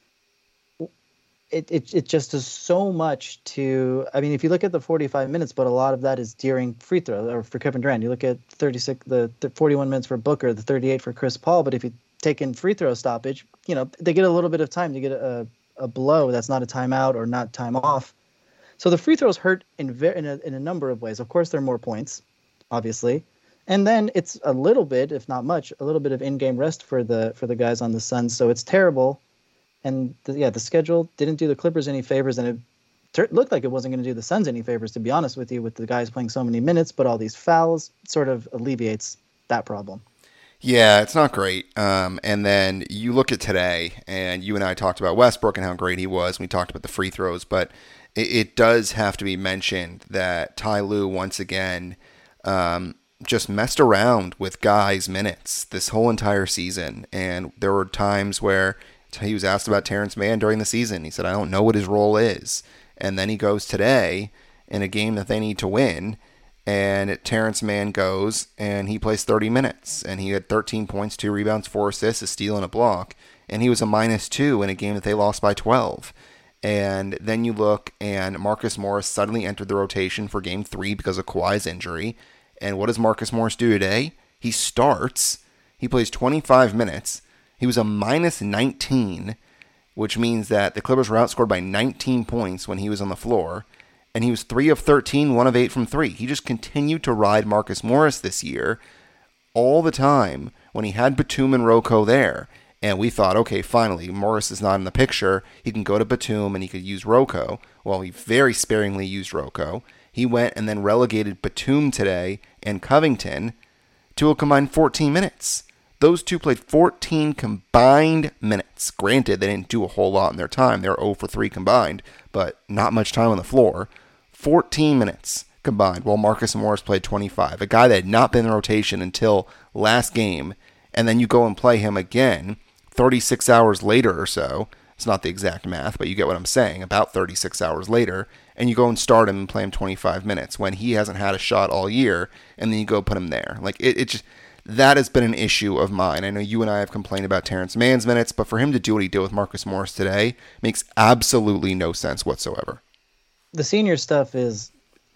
it, it it just does so much to. I mean, if you look at the forty-five minutes, but a lot of that is during free throw or for Kevin Durant. You look at thirty-six, the, the forty-one minutes for Booker, the thirty-eight for Chris Paul. But if you take in free throw stoppage, you know they get a little bit of time to get a a blow that's not a timeout or not time off. So the free throws hurt in ver- in a, in a number of ways. Of course, they're more points, obviously. And then it's a little bit, if not much, a little bit of in-game rest for the for the guys on the Suns. So it's terrible. And the, yeah, the schedule didn't do the Clippers any favors, and it ter- looked like it wasn't going to do the Suns any favors, to be honest with you, with the guys playing so many minutes. But all these fouls sort of alleviates that problem. Yeah, it's not great. Um, and then you look at today, and you and I talked about Westbrook and how great he was. We talked about the free throws, but it, it does have to be mentioned that Ty Lue once again um, – just messed around with guys' minutes this whole entire season. And there were times where he was asked about Terrence Mann during the season. He said, I don't know what his role is. And then he goes today in a game that they need to win, and Terrence Mann goes and he plays thirty minutes. And he had thirteen points, two rebounds, four assists, a steal, and a block. And he was a minus two in a game that they lost by twelve. And then you look, and Marcus Morris suddenly entered the rotation for game three because of Kawhi's injury. And what does Marcus Morris do today? He starts. He plays twenty-five minutes. He was a minus nineteen, which means that the Clippers were outscored by nineteen points when he was on the floor. And he was three of thirteen, one of eight from three. He just continued to ride Marcus Morris this year all the time when he had Batum and Rocco there. And we thought, okay, finally, Morris is not in the picture. He can go to Batum and he could use Rocco. Well, he very sparingly used Rocco. He went and then relegated Batum today and Covington to a combined fourteen minutes. Those two played fourteen combined minutes. Granted, they didn't do a whole lot in their time. They were zero for three combined, but not much time on the floor. fourteen minutes combined, while Marcus Morris played twenty-five. A guy that had not been in rotation until last game, and then you go and play him again thirty-six hours later or so. It's not the exact math, but you get what I'm saying. About thirty-six hours later, and you go and start him and play him twenty-five minutes when he hasn't had a shot all year, and then you go put him there. Like it, it just that has been an issue of mine. I know you and I have complained about Terrence Mann's minutes, but for him to do what he did with Marcus Morris today makes absolutely no sense whatsoever. The senior stuff is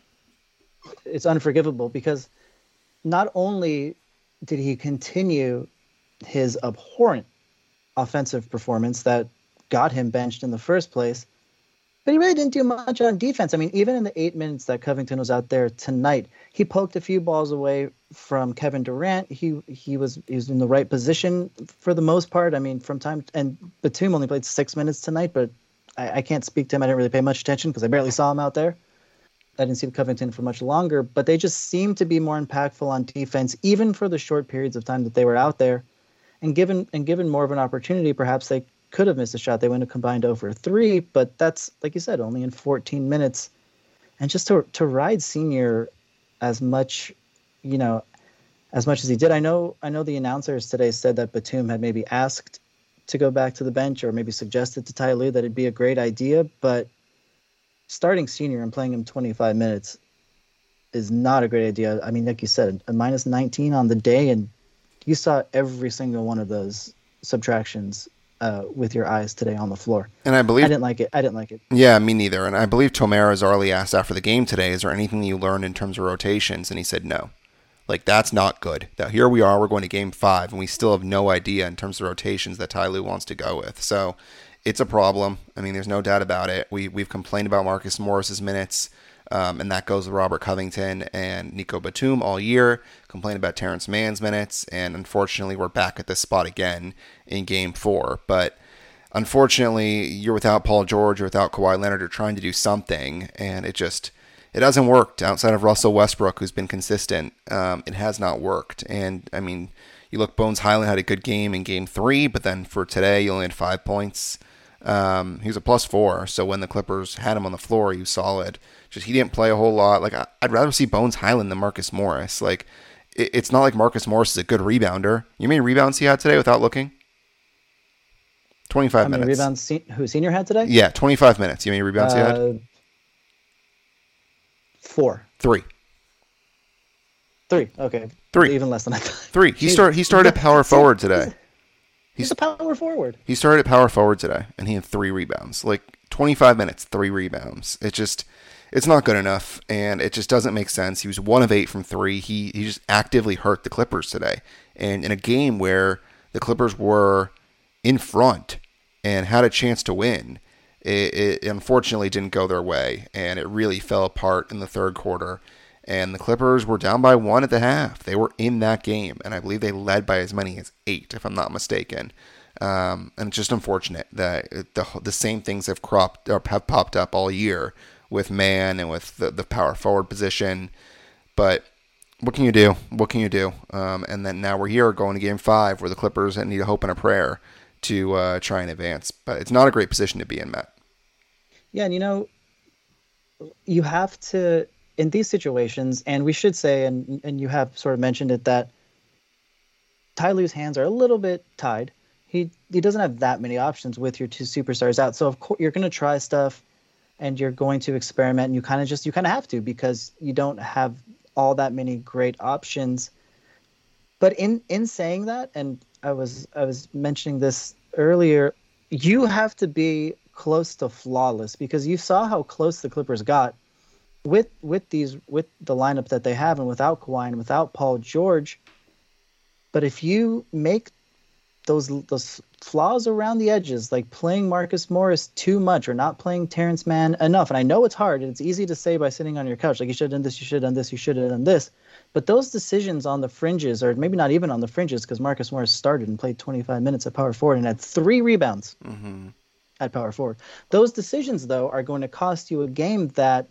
it's unforgivable because not only did he continue his abhorrent offensive performance that got him benched in the first place, but he really didn't do much on defense. I mean, even in the eight minutes that Covington was out there tonight, he poked a few balls away from Kevin Durant. He he was he was in the right position for the most part. I mean, from time and Batum only played six minutes tonight, but I, I can't speak to him. I didn't really pay much attention because I barely saw him out there. I didn't see Covington for much longer, but they just seemed to be more impactful on defense, even for the short periods of time that they were out there. And given and given more of an opportunity, perhaps they could have missed a shot. They went a combined zero for three, but that's, like you said, only in fourteen minutes. And just to to ride Senior as much, you know, as much as he did. I know I know the announcers today said that Batum had maybe asked to go back to the bench or maybe suggested to Ty Lue that it'd be a great idea, but starting Senior and playing him twenty-five minutes is not a great idea. I mean, like you said, a minus nineteen on the day, and you saw every single one of those subtractions uh, with your eyes today on the floor. And I believe I didn't like it. I didn't like it. Yeah, me neither. And I believe Tomer Azarly asked after the game today, is there anything you learned in terms of rotations? And he said no. Like, that's not good. Now, here we are, we're going to game five, and we still have no idea in terms of rotations that Ty Lue wants to go with. So it's a problem. I mean, there's no doubt about it. We, we've complained about Marcus Morris's minutes, um, and that goes with Robert Covington and Nico Batum all year. Complained about Terrence Mann's minutes, and unfortunately, we're back at this spot again in game four. But unfortunately, you're without Paul George, you're without Kawhi Leonard, you're trying to do something, and it just... It hasn't worked outside of Russell Westbrook, who's been consistent. Um, it has not worked. And, I mean, you look, Bones Highland had a good game in game three, but then for today, he only had five points. Um, he was a plus four, so when the Clippers had him on the floor, he was solid. Just he didn't play a whole lot. Like, I, I'd rather see Bones Highland than Marcus Morris. Like, it, it's not like Marcus Morris is a good rebounder. You mean rebounds he had today without looking? twenty-five How many minutes. rebounds se- who Senior had today? Yeah, twenty-five minutes. You mean rebounds uh, he had? Four. Three. Three. Okay. Three. Even less than I thought. Three. He Jeez. started. He started at power forward today. He's, he's a power forward. He started at power forward today, and he had three rebounds. Like twenty-five minutes, three rebounds. It just, it's not good enough, and it just doesn't make sense. He was one of eight from three. He he just actively hurt the Clippers today, and in a game where the Clippers were in front and had a chance to win. It, it unfortunately didn't go their way, and it really fell apart in the third quarter. And the Clippers were down by one at the half. They were in that game, and I believe they led by as many as eight, if I'm not mistaken. Um, and it's just unfortunate that the the same things have cropped or have popped up all year with Mann and with the, the power forward position. But what can you do? What can you do? Um, and then now we're here going to game five where the Clippers need a hope and a prayer to uh, try and advance. But it's not a great position to be in, Matt. Yeah, and you know, you have to, in these situations, and we should say, and and you have sort of mentioned it, that Ty Lue's hands are a little bit tied. He he doesn't have that many options with your two superstars out. So of course you're going to try stuff, and you're going to experiment, and you kind of just you kind of have to because you don't have all that many great options. But in in saying that, and I was I was mentioning this earlier, you have to be close to flawless because you saw how close the Clippers got with with these with the lineup that they have, and without Kawhi and without Paul George. But if you make those those flaws around the edges, like playing Marcus Morris too much or not playing Terrence Mann enough, and I know it's hard, and it's easy to say by sitting on your couch, like you should have done this, you should have done this, you should have done this. But those decisions on the fringes, or maybe not even on the fringes, because Marcus Morris started and played twenty-five minutes at power forward and had three rebounds mm-hmm. at power forward. Those decisions, though, are going to cost you a game that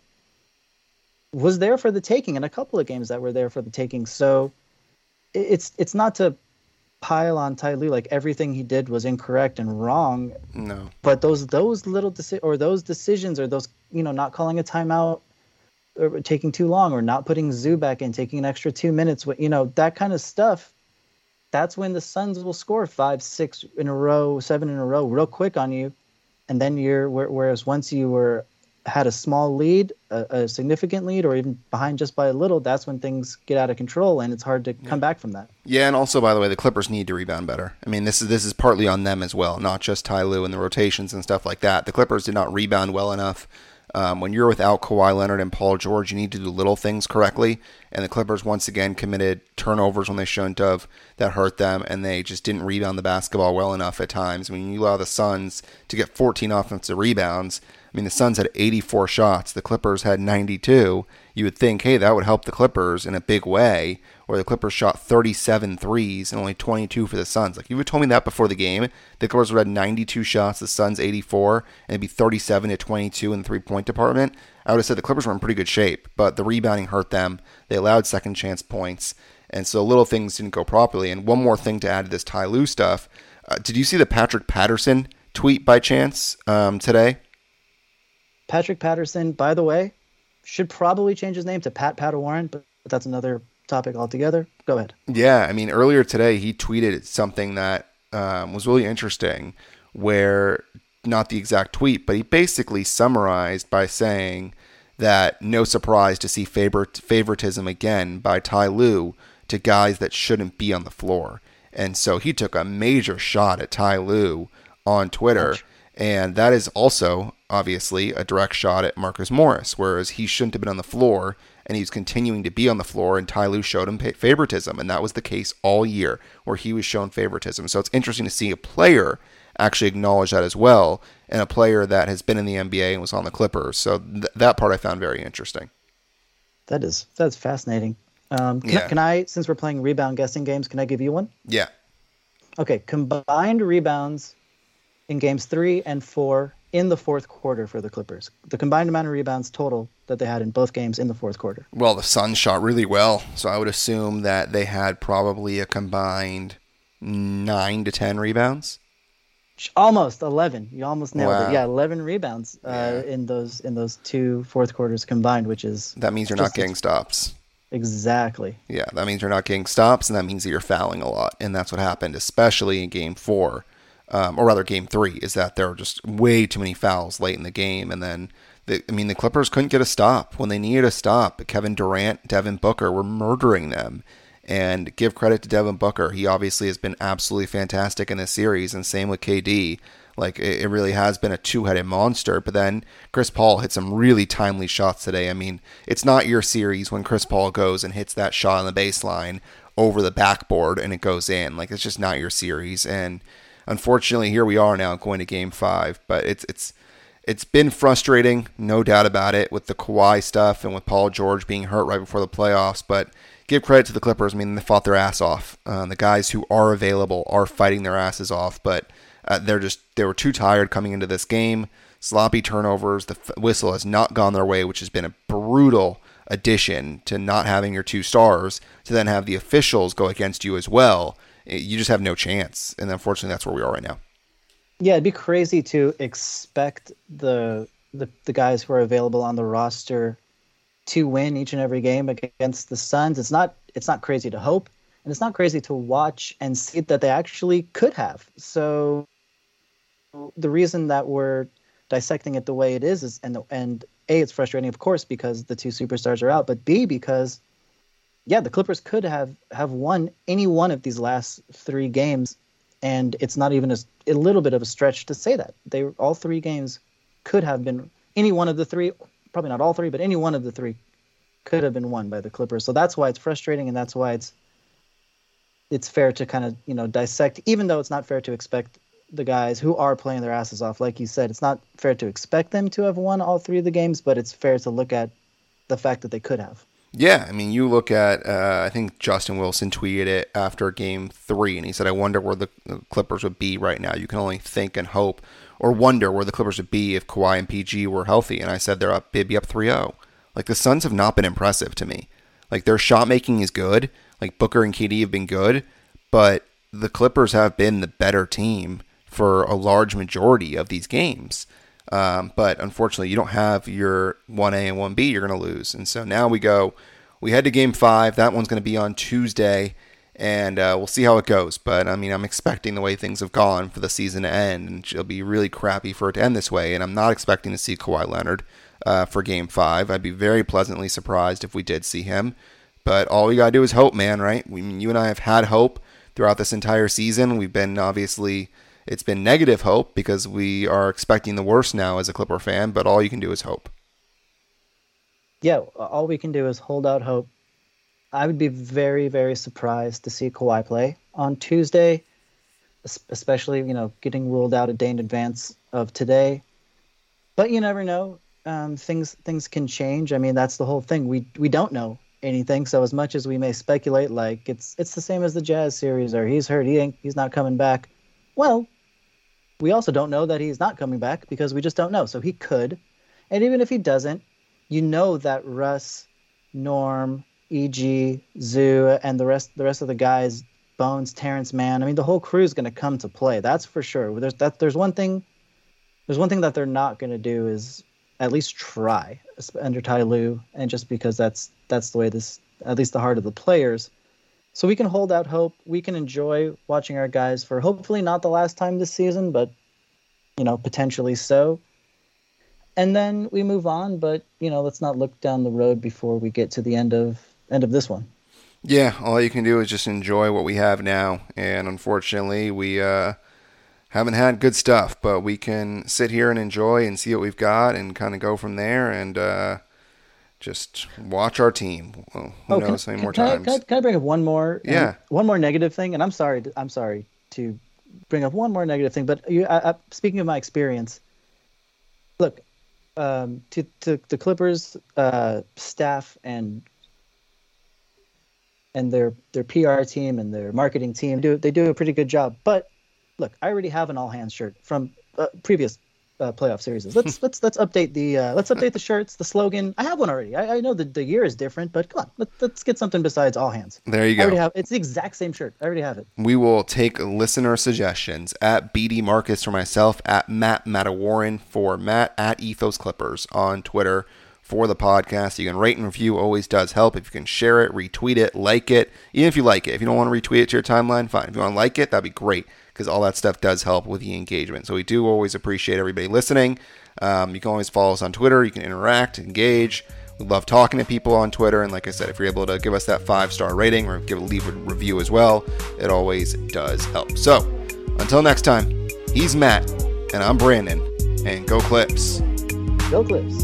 was there for the taking, and a couple of games that were there for the taking. So it's it's not to pile on Ty Lue like everything he did was incorrect and wrong. No. But those those little deci- or those decisions, or those, you know, not calling a timeout, or taking too long, or not putting Zoo back in, taking an extra two minutes, you know, that kind of stuff. That's when the Suns will score five, six in a row, seven in a row, real quick on you, and then you're. Whereas once you were had a small lead, a, a significant lead, or even behind just by a little, that's when things get out of control, and it's hard to come back from that. Yeah, and also, by the way, the Clippers need to rebound better. I mean, this is this is partly on them as well, not just Ty Lue and the rotations and stuff like that. The Clippers did not rebound well enough. Um, when you're without Kawhi Leonard and Paul George, you need to do little things correctly. And the Clippers once again committed turnovers when they shouldn't have. That hurt them, and they just didn't rebound the basketball well enough at times. When you allow the Suns to get fourteen offensive rebounds, I mean, the Suns had eighty-four shots. The Clippers had ninety-two. You would think, hey, that would help the Clippers in a big way. Or the Clippers shot thirty-seven threes and only twenty-two for the Suns. Like, if you would have told me that before the game, the Clippers would have had ninety-two shots, the Suns eighty-four, and it'd be thirty-seven to twenty-two in the three-point department, I would have said the Clippers were in pretty good shape. But the rebounding hurt them. They allowed second chance points. And so little things didn't go properly. And one more thing to add to this Ty Lue stuff. Uh, did you see the Patrick Patterson tweet by chance um, today? Patrick Patterson, by the way, should probably change his name to Pat Padawan, but that's another topic altogether. Go ahead. Yeah, I mean, earlier today he tweeted something that um, was really interesting, where, not the exact tweet, but he basically summarized by saying that no surprise to see favor- favoritism again by Ty Lue to guys that shouldn't be on the floor. And so he took a major shot at Ty Lue on Twitter. Ouch. And that is also, obviously, a direct shot at Marcus Morris, whereas he shouldn't have been on the floor, and he's continuing to be on the floor, and Ty Lue showed him favoritism, and that was the case all year, where he was shown favoritism. So it's interesting to see a player actually acknowledge that as well, and a player that has been in the N B A and was on the Clippers. So th- that part I found very interesting. That is, that's fascinating. Um, can, yeah. I, can I, since we're playing rebound guessing games, can I give you one? Yeah. Okay, combined rebounds in games three and four in the fourth quarter for the Clippers. The combined amount of rebounds total that they had in both games in the fourth quarter. Well, the Suns shot really well, so I would assume that they had probably a combined nine to ten rebounds. Almost eleven. You almost nailed wow. it. Yeah, eleven rebounds uh, yeah. in those in those two fourth quarters combined, which is that means you're not getting stops. Exactly. Yeah, that means you're not getting stops, and that means that you're fouling a lot, and that's what happened, especially in Game Four. Um, or rather, Game Three, is that there were just way too many fouls late in the game, and then the, I mean, the Clippers couldn't get a stop when they needed a stop. Kevin Durant, Devin Booker were murdering them, and give credit to Devin Booker. He obviously has been absolutely fantastic in this series, and same with K D. Like, it, it really has been a two-headed monster. But then Chris Paul hit some really timely shots today. I mean, it's not your series when Chris Paul goes and hits that shot on the baseline over the backboard and it goes in. Like, it's just not your series, and unfortunately, here we are now going to Game Five, but it's it's it's been frustrating, no doubt about it, with the Kawhi stuff and with Paul George being hurt right before the playoffs. But give credit to the Clippers. I mean, they fought their ass off. Uh, the guys who are available are fighting their asses off, but uh, they're just they were too tired coming into this game. Sloppy turnovers. The f- whistle has not gone their way, which has been a brutal addition to not having your two stars, to then have the officials go against you as well. You just have no chance, and unfortunately, that's where we are right now. Yeah, it'd be crazy to expect the, the the guys who are available on the roster to win each and every game against the Suns. It's not it's not crazy to hope, and it's not crazy to watch and see that they actually could have. So the reason that we're dissecting it the way it is is, and and A, it's frustrating, of course, because the two superstars are out, but B, because yeah, the Clippers could have, have won any one of these last three games, and it's not even a, a little bit of a stretch to say that. They all three games could have been, any one of the three, probably not all three, but any one of the three could have been won by the Clippers. So that's why it's frustrating, and that's why it's it's fair to kind of, you know, dissect, even though it's not fair to expect the guys who are playing their asses off. Like you said, it's not fair to expect them to have won all three of the games, but it's fair to look at the fact that they could have. Yeah, I mean, you look at, uh, I think Justin Wilson tweeted it after game three, and he said, I wonder where the Clippers would be right now. You can only think and hope or wonder where the Clippers would be if Kawhi and P G were healthy. And I said they're up, they'd be up three oh. Like, the Suns have not been impressive to me. Like, their shot making is good. Like, Booker and K D have been good, but the Clippers have been the better team for a large majority of these games. Um, but unfortunately, you don't have your one A and one B, you're going to lose. And so now we go, we head to game five. That one's going to be on Tuesday, and uh, we'll see how it goes. But, I mean, I'm expecting the way things have gone for the season to end, and it'll be really crappy for it to end this way. And I'm not expecting to see Kawhi Leonard uh, for game five. I'd be very pleasantly surprised if we did see him. But all we got to do is hope, man, right? We, you and I have had hope throughout this entire season. We've been, obviously, it's been negative hope because we are expecting the worst now as a Clipper fan, but all you can do is hope. Yeah, all we can do is hold out hope. I would be very, very surprised to see Kawhi play on Tuesday, especially, you know, getting ruled out a day in advance of today. But you never know. Um, things things can change. I mean, that's the whole thing. We we don't know anything. So as much as we may speculate, like it's it's the same as the Jazz series, or he's hurt, he ain't, he's not coming back. Well, we also don't know that he's not coming back because we just don't know. So he could, and even if he doesn't, you know that Russ, Norm, E G, Zoo, and the rest the rest of the guys, Bones, Terrence Mann, I mean, the whole crew is going to come to play. That's for sure. There's that. There's one thing. There's one thing that they're not going to do is at least try under Ty Lue, and just because that's that's the way this, at least the heart of the players. So we can hold out hope. We can enjoy watching our guys for hopefully not the last time this season, but you know, potentially so. And then we move on, but you know, let's not look down the road before we get to the end of end of this one. Yeah, all you can do is just enjoy what we have now, and unfortunately, we uh, haven't had good stuff. But we can sit here and enjoy and see what we've got, and kind of go from there, and uh, just watch our team. Well, who oh, knows can, how many more can times? I, can, I, can I bring up one more? Yeah, um, one more negative thing, and I'm sorry. I'm sorry to bring up one more negative thing, but you, I, I, speaking of my experience, look. Um, to, to the Clippers uh, staff and and their their P R team and their marketing team do they do a pretty good job. But look, I already have an all hands shirt from uh, previous uh, playoff series. Let's let's let's update the uh, let's update the shirts, the slogan. I have one already. I, I know the the year is different, but come on, let, let's get something besides all hands. There you go. I already have, it's the exact same shirt. I already have it. We will take listener suggestions at B D Marcus for myself, at Matt Mattawarren for Matt, at Ethos Clippers on Twitter for the podcast. You can rate and review, always does help. If you can share it, retweet it, like it, even if you like it. If you don't want to retweet it to your timeline, fine. If you want to like it, that'd be great, because all that stuff does help with the engagement. So we do always appreciate everybody listening. Um, you can always follow us on Twitter. You can interact, engage. We love talking to people on Twitter. And like I said, if you're able to give us that five-star rating or give leave a review as well, it always does help. So until next time, he's Matt, and I'm Brandon, and go Clips. Go Clips.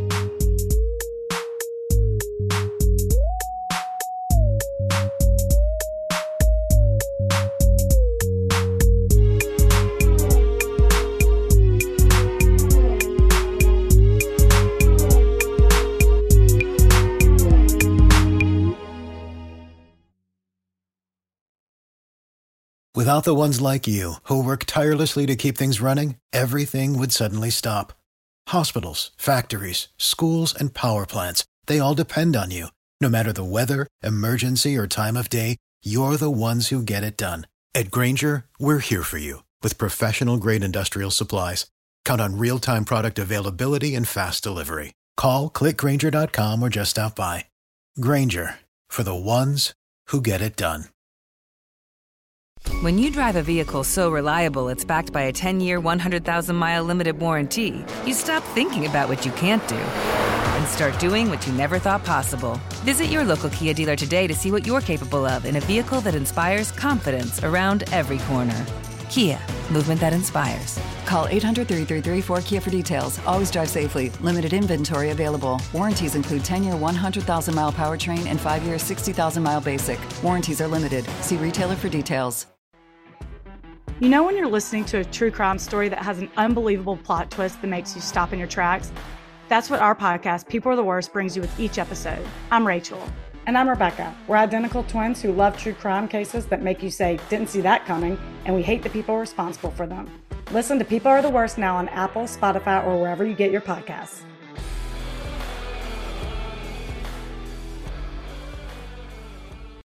Without the ones like you, who work tirelessly to keep things running, everything would suddenly stop. Hospitals, factories, schools, and power plants, they all depend on you. No matter the weather, emergency, or time of day, you're the ones who get it done. At Grainger, we're here for you with professional-grade industrial supplies. Count on real-time product availability and fast delivery. Call, click Grainger dot com, or just stop by. Grainger, for the ones who get it done. When you drive a vehicle so reliable it's backed by a ten-year, one hundred thousand mile limited warranty, you stop thinking about what you can't do and start doing what you never thought possible. Visit your local Kia dealer today to see what you're capable of in a vehicle that inspires confidence around every corner. Kia, movement that inspires. Call eight hundred, three three three, four K I A for details. Always drive safely. Limited inventory available. Warranties include ten-year, one hundred thousand mile powertrain and five-year, sixty thousand mile basic. Warranties are limited. See retailer for details. You know when you're listening to a true crime story that has an unbelievable plot twist that makes you stop in your tracks? That's what our podcast, People Are the Worst, brings you with each episode. I'm Rachel. And I'm Rebecca. We're identical twins who love true crime cases that make you say, didn't see that coming, and we hate the people responsible for them. Listen to People Are the Worst now on Apple, Spotify, or wherever you get your podcasts.